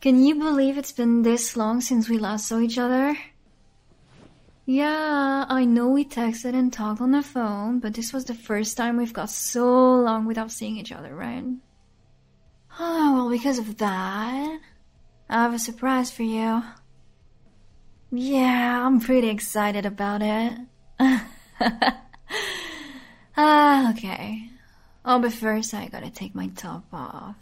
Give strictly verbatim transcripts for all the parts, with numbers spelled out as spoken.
Can you believe it's been this long since we last saw each other? Yeah, I know we texted and talked on the phone, but this was the first time we've got so long without seeing each other, right? Oh, well, because of that, I have a surprise for you. Yeah, I'm pretty excited about it. Ah, okay. Oh, but first I gotta take my top off.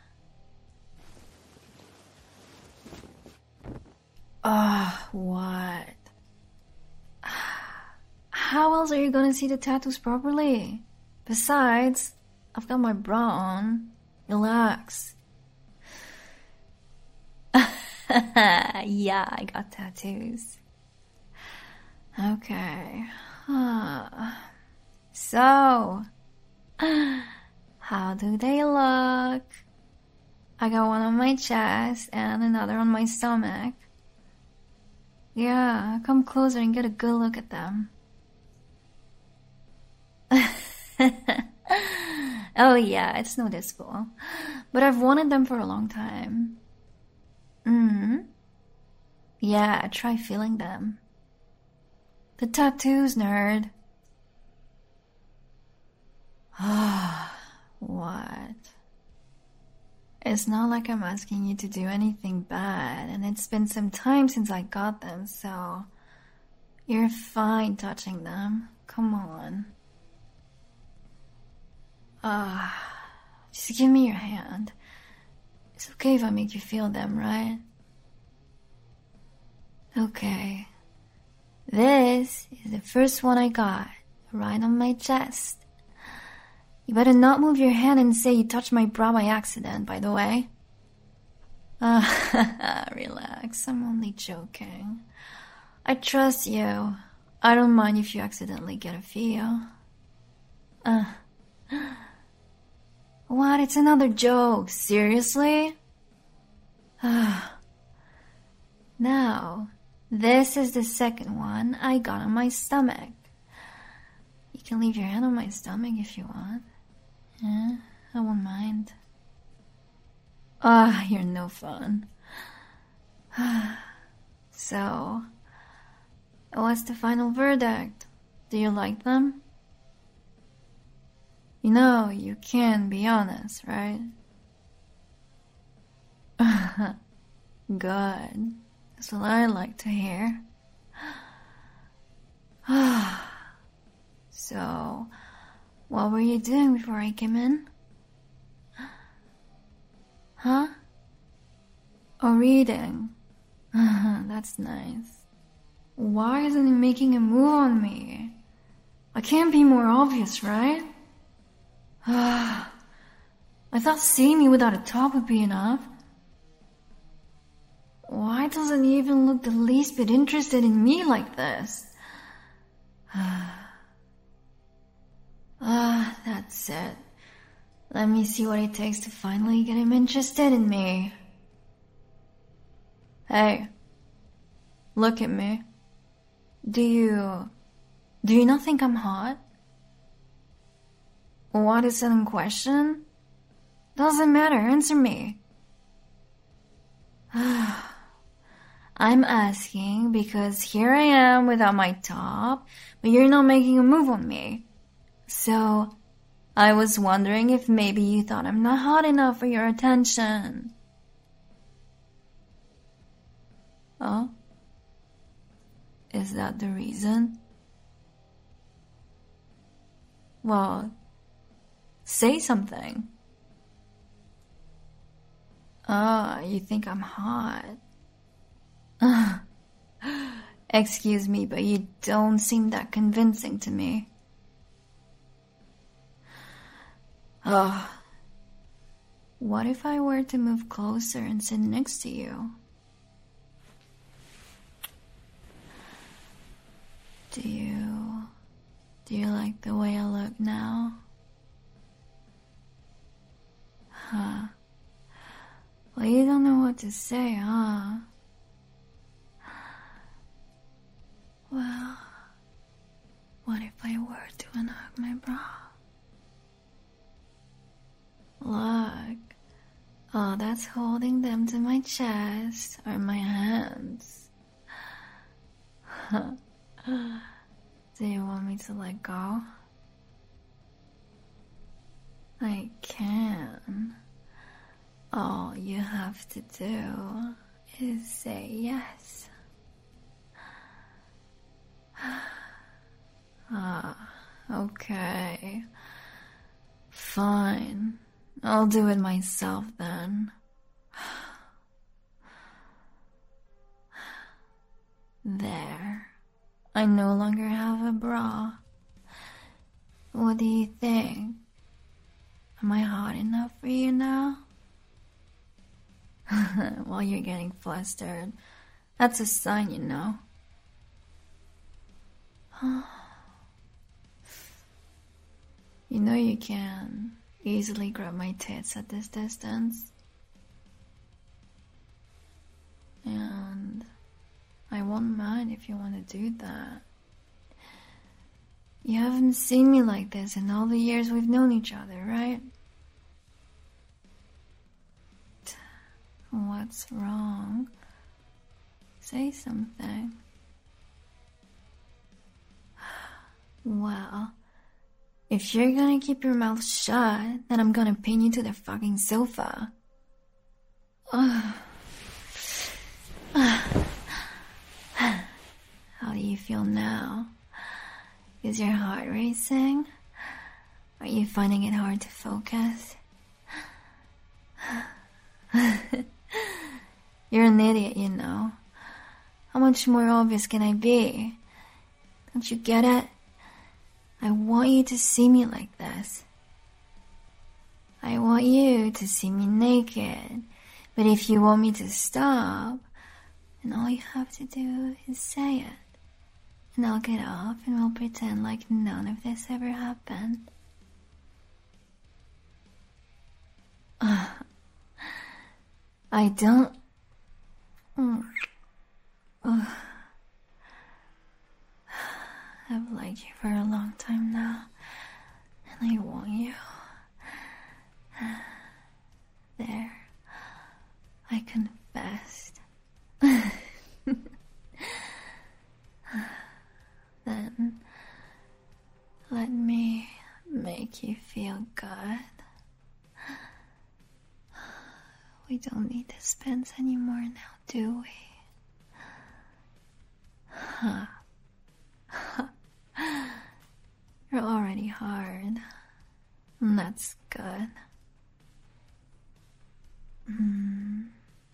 Ah, oh, what? How else are you gonna see the tattoos properly? Besides, I've got my bra on. Relax. Yeah, I got tattoos. Okay. So, how do they look? I got one on my chest and another on my stomach. Yeah, come closer and get a good look at them. Oh yeah, it's noticeable. But I've wanted them for a long time. Mm-hmm. Yeah, try feeling them. The tattoos, nerd. Ah, what? It's not like I'm asking you to do anything bad, and it's been some time since I got them, so you're fine touching them. Come on. Ah, uh, just give me your hand. It's okay if I make you feel them, right? Okay. This is the first one I got, right on my chest. You better not move your hand and say you touched my bra by accident, by the way. Uh, relax, I'm only joking. I trust you. I don't mind if you accidentally get a feel. Uh, what? It's another joke. Seriously? Now, this is the second one I got on my stomach. You can leave your hand on my stomach if you want. Yeah, I won't mind. Ah, oh, you're no fun. So, what's the final verdict? Do you like them? You know, you can be honest, right? Good. That's what I like to hear. So, what were you doing before I came in? Huh? Oh, reading. That's nice. Why isn't he making a move on me? I can't be more obvious, right? I thought seeing me without a top would be enough. Why doesn't he even look the least bit interested in me like this? Ah, that's it. Let me see what it takes to finally get him interested in me. Hey, look at me. Do you... do you not think I'm hot? What is it in question? Doesn't matter, answer me. I'm asking because here I am without my top, but you're not making a move on me. So, I was wondering if maybe you thought I'm not hot enough for your attention. Oh? Is that the reason? Well, say something. Ah, you think I'm hot. Excuse me, but you don't seem that convincing to me. Oh, what if I were to move closer and sit next to you? Do you... do you like the way I look now? Huh. Well, you don't know what to say, huh? Well, what if I were to unhook my bra? Look, Oh, that's holding them to my chest or my hands. Do you want me to let go? I can. All you have to do is say yes. Ah, okay. Fine. I'll do it myself then. There. I no longer have a bra. What do you think? Am I hot enough for you now? While you're getting flustered. That's a sign, you know. You know you can easily grab my tits at this distance. And I won't mind if you want to do that. You haven't seen me like this in all the years we've known each other, right? What's wrong? Say something. Well, if you're gonna keep your mouth shut, then I'm gonna pin you to the fucking sofa. Ugh. How do you feel now? Is your heart racing? Are you finding it hard to focus? You're an idiot, you know. How much more obvious can I be? Don't you get it? I want you to see me like this. I want you to see me naked. But if you want me to stop, then all you have to do is say it. And I'll get off and we'll pretend like none of this ever happened. Uh, I don't... Uh, I've liked you for a long time now, and I want you. There, I confessed. Then, let me make you feel good. We don't need dispense anymore now, do we? Huh. You're already hard. That's good. Mm.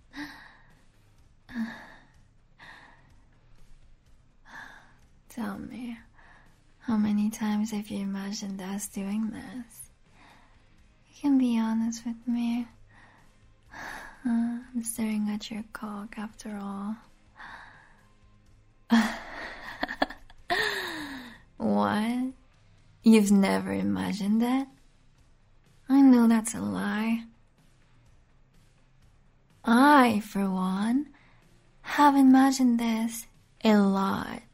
Tell me, how many times have you imagined us doing this? You can be honest with me. Uh, I'm staring at your cock after all. What? You've never imagined it? I know that's a lie. I, for one, have imagined this a lot.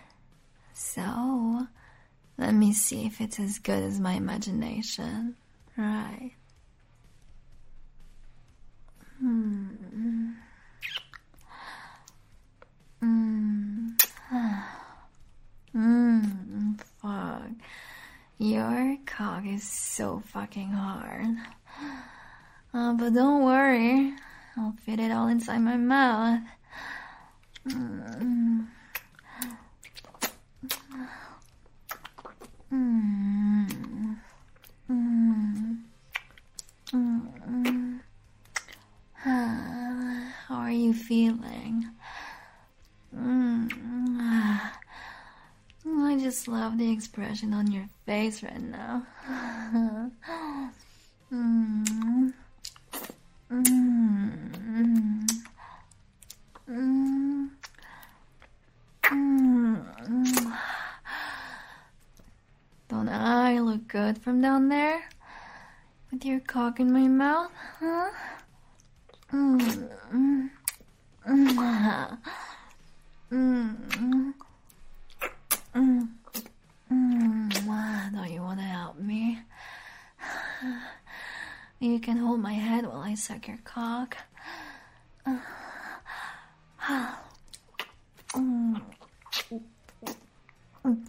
So, let me see if it's as good as my imagination. Right. Hmm. Mm. Mmm, fuck. Your cock is so fucking hard. Uh, but don't worry, I'll fit it all inside my mouth. Mm. Mm. Mm. Mm. How are you feeling? Mm. I just love the expression on your face right now. mm. Mm. Mm. Mm. Don't I look good from down there? With your cock in my mouth, huh? Mm. Mm. Mm. Mm. Mm. Mm. Don't you want to help me? You can hold my head while I suck your cock. Mm. Mm.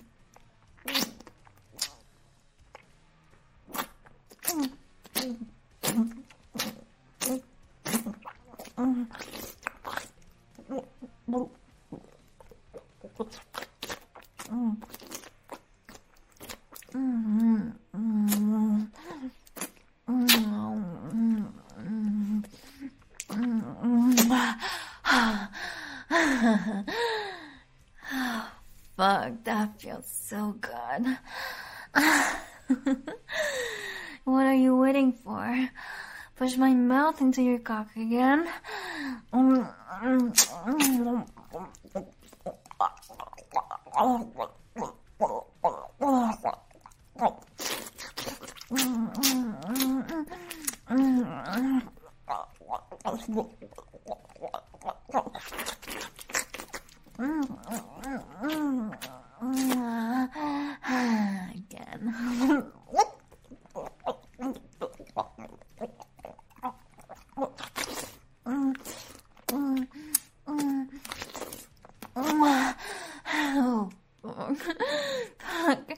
Fuck, that feels so good. What are you waiting for? Push my mouth into your cock again. Again. Oh, fuck.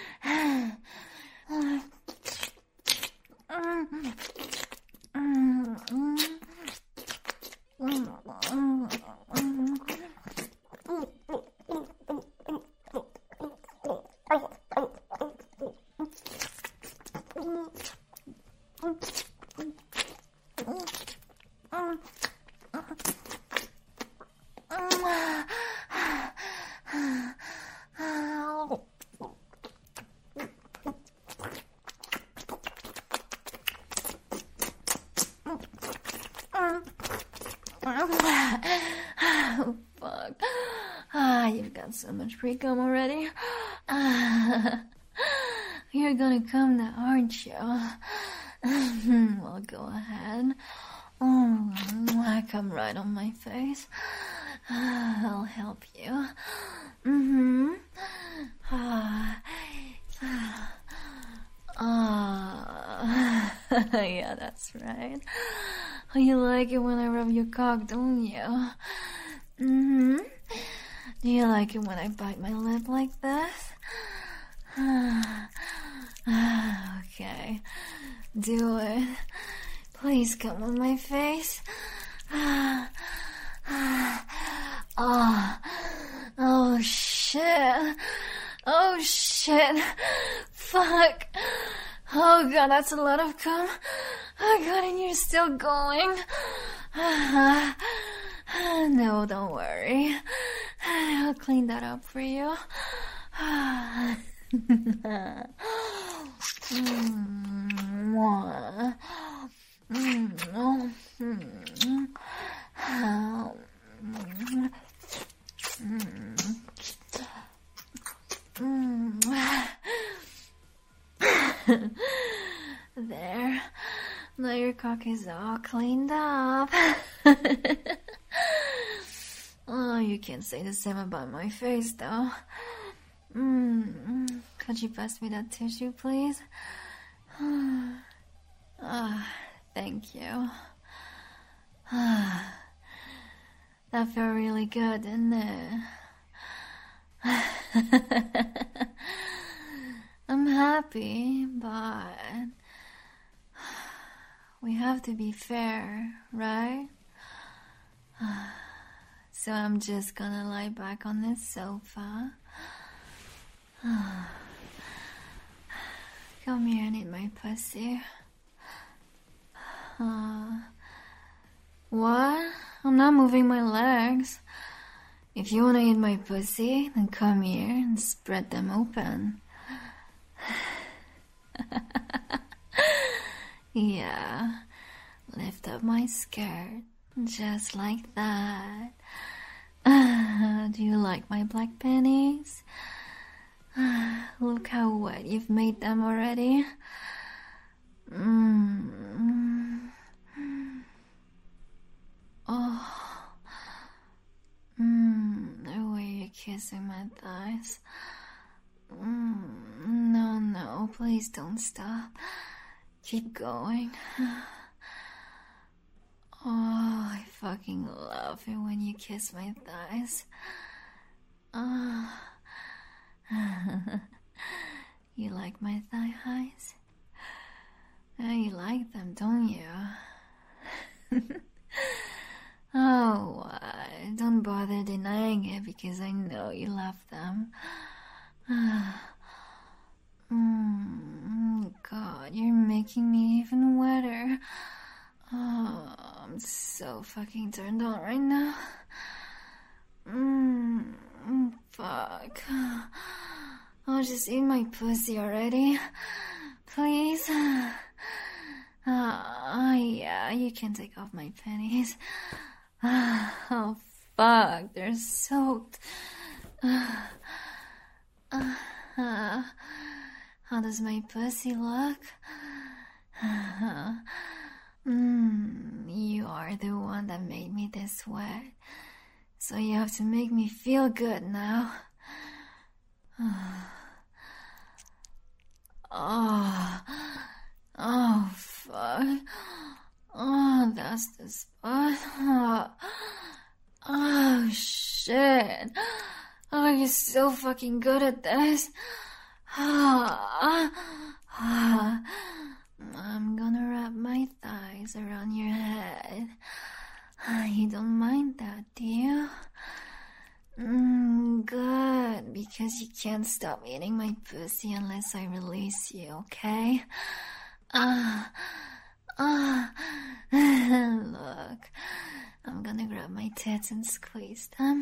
Oh, fuck. Ah, you've got so much pre-cum already. Ah, you're gonna come now, aren't you? Well, go ahead. Oh, I come right on my face. I'll help you. Mm-hmm. Ah. Ah. Yeah, that's right. You like it when I rub your cock, don't you? Mm-hmm. Do you like it when I bite my lip like this? Okay. Do it. Please come on my face. Oh, oh shit. Oh shit. Fuck. Oh god, that's a lot of cum. Oh god, and you're still going. No, don't worry. I'll clean that up for you. There. Now your cock is all cleaned up. Oh, you can't say the same about my face, though. Mm. Could you pass me that tissue, please? Ah, thank you. Ah, that felt really good, didn't it? I'm happy, but we have to be fair, right? So I'm just gonna lie back on this sofa. Come here and eat my pussy. Uh, what? I'm not moving my legs. If you wanna eat my pussy, then come here and spread them open. Yeah, lift up my skirt, just like that. Uh, do you like my black panties? Uh, look how wet you've made them already. Mm. Oh. Mm, the way you're kissing my thighs. Mm, no, no, please don't stop. Keep going. Oh, I fucking love it when you kiss my thighs. Oh. You like my thigh highs? Yeah, you like them, don't you? Oh, what? Don't bother denying it because I know you love them. Mm, God, you're making me even wetter. Oh, I'm so fucking turned on right now. Mmm, fuck. Oh, just eat my pussy already. Please. Oh, yeah, you can take off my panties. Oh, fuck, they're soaked. Uh, uh, how does my pussy look? Mm, you are the one that made me this wet. So you have to make me feel good now. Oh, oh, fuck. Oh, that's the spot. Oh, oh shit. Oh, you're so fucking good at this. Oh, oh. I'm gonna wrap my thighs around your head. You don't mind that, do you? Mm, good, because you can't stop eating my pussy unless I release you, okay? Ah, ah. Look, I'm gonna grab my tits and squeeze them.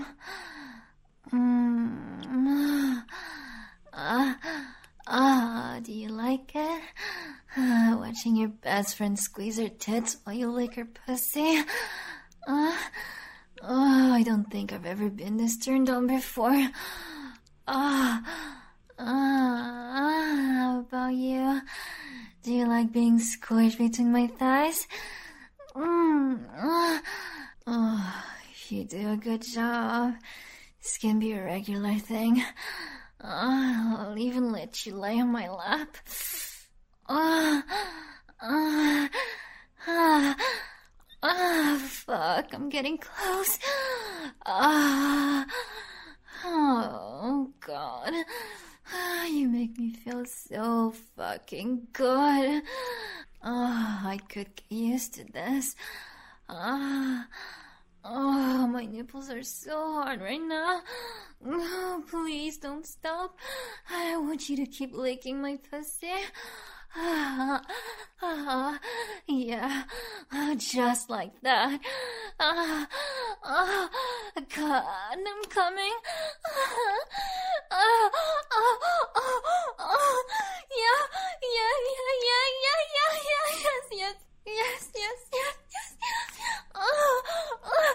Mm, ah, ah, do you like it? Uh, watching your best friend squeeze her tits while you lick her pussy? Uh, oh, I don't think I've ever been this turned on before. Ah, uh, uh, how about you? Do you like being squished between my thighs? Mm, uh, oh, if you do a good job, this can be a regular thing. Uh, I'll even let you lay on my lap. Ah, uh, uh, uh, uh, fuck, I'm getting close. Ah, uh, oh, God. Ah, you make me feel so fucking good. Oh, I could get used to this. Ah, oh, my nipples are so hard right now. Oh, please don't stop. I want you to keep licking my pussy. Ah, ah, yeah, just like that. Ah, ah, God, I'm coming. Ah, ah, ah, ah, ah, yeah, yeah, yeah, yeah, yeah, yeah, yeah, yes, yes, yes, yes, yes, yes, yes. Oh, oh,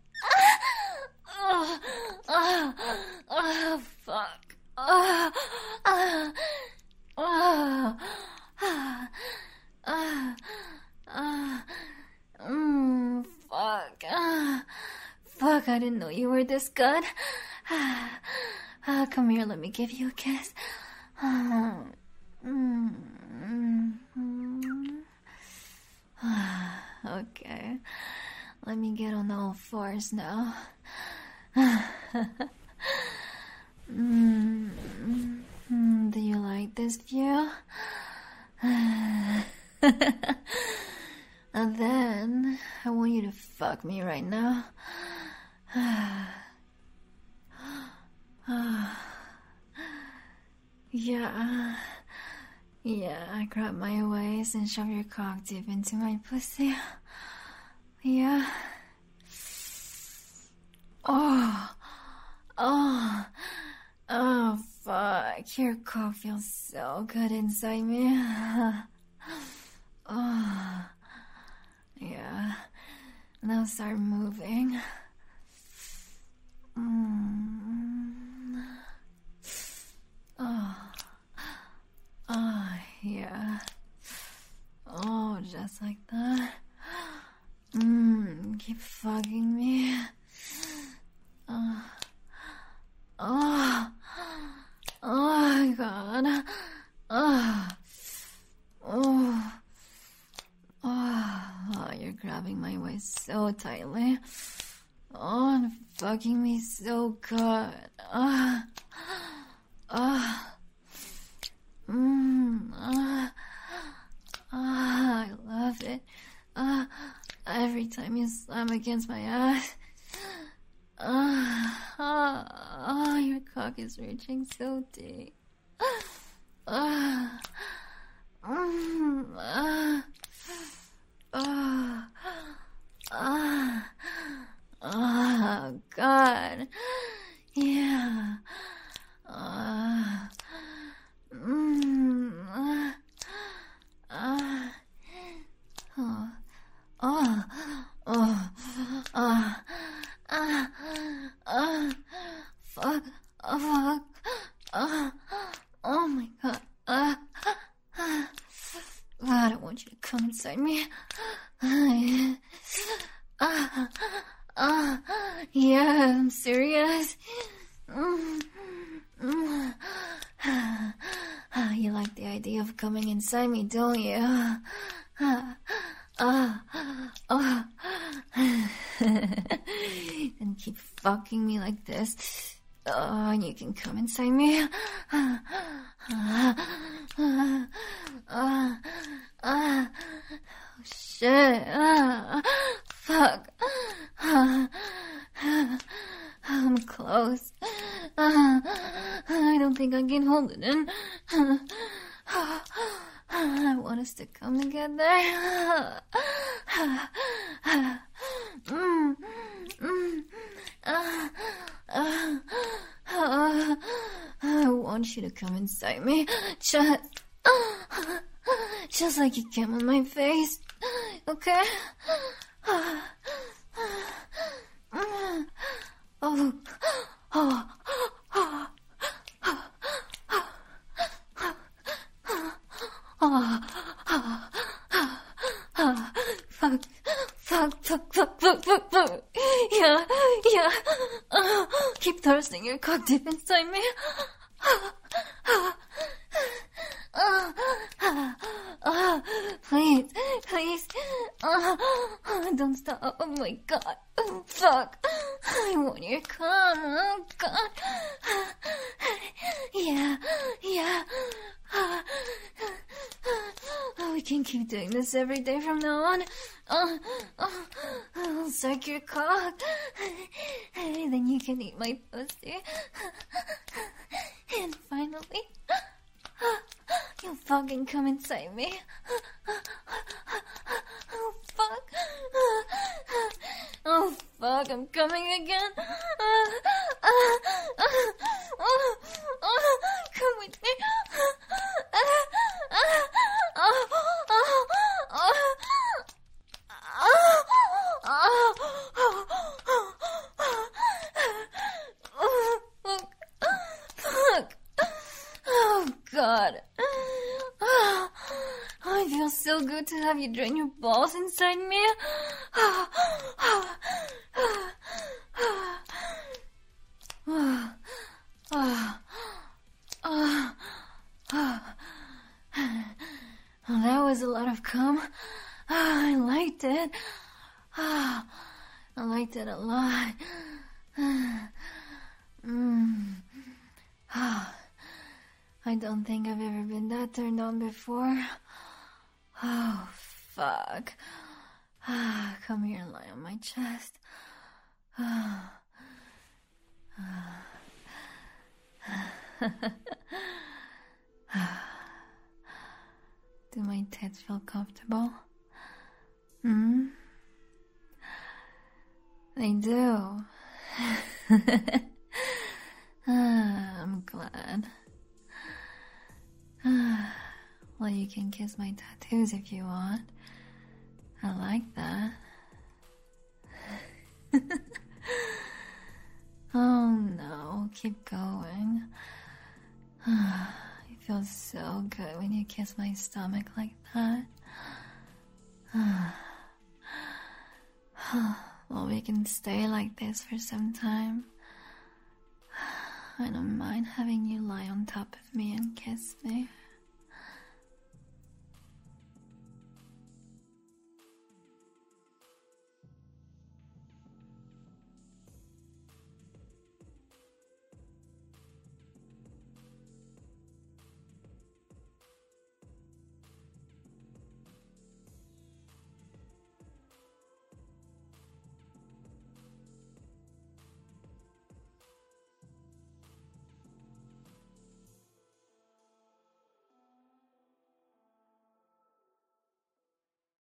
ah, ah, ah, ah, fuck. Ah, ah, ah. Ah, ah, ah, mm, fuck, ah, fuck, I didn't know you were this good. Ah, ah, come here, let me give you a kiss. Ah, mm, mm, mm. Ah, okay, let me get on all fours now. mm, mm, do you like this view? And then I want you to fuck me right now. Yeah, yeah, grab my waist and shove your cock deep into my pussy. Yeah. Oh, oh, oh, fuck, your cock feels so good inside me. Oh, yeah, now start moving. Mm. Oh, oh, yeah. Oh, just like that. Mmm, keep fucking me. Oh, oh, oh, God. Oh, oh, me so tightly. Oh, and fucking me so good. Ah, ah, mmm, ah, ah, I love it. Ah, every time you slam against my ass. Ah, ah, ah, your cock is reaching so deep. Ah, mm, ah, ah, ah, ah, God, yeah, ah, mm, ah, ah, oh, oh, oh, ah, ah, ah, fuck, oh, fuck, ah, oh my God, ah, ah, God, I want you to come inside me. Ah, ah, yeah, I'm serious. Mm, mm. Ah, you like the idea of coming inside me, don't you? Ah, ah, ah. And keep fucking me like this. Oh, and you can come inside me. Ah, ah, ah, ah, ah. Oh, shit. Ah, fuck. Ah, ah, I'm close. Ah, I don't think I can hold it in. Ah, I want us to come together. Mm, mm, ah, ah, ah, I want you to come inside me. Just, just like you came on my face. Okay? Oh, oh, oh, oh, fuck, fuck, fuck, fuck, fuck, fuck, fuck. Yeah, yeah. Uh, keep thrusting your cock deep inside me. Uh, uh, uh, please, please. Uh, uh, don't stop. Oh my God. Oh, fuck. I want your cum. Oh God. Yeah, yeah. Uh, uh, we can keep doing this every day from now on. Uh, uh, I'll suck your cock. Then you can eat my pussy. And finally, you'll fucking come inside me. Oh, fuck. Oh, fuck, I'm coming again. Come with me. Fuck. Oh, God. Oh, I feel so good to have you drain your balls inside me. Well, that was a lot of cum. I liked it. I liked it a lot. Mm. I don't think I've ever been that turned on before. Oh, fuck. Come here and lie on my chest. Do my tits feel comfortable? Hmm? They do. I'm glad. Well, you can kiss my tattoos if you want. I like that. Oh no, keep going. It feels so good when you kiss my stomach like that. Well, we can stay like this for some time. I don't mind having you lie on top of me and kiss me.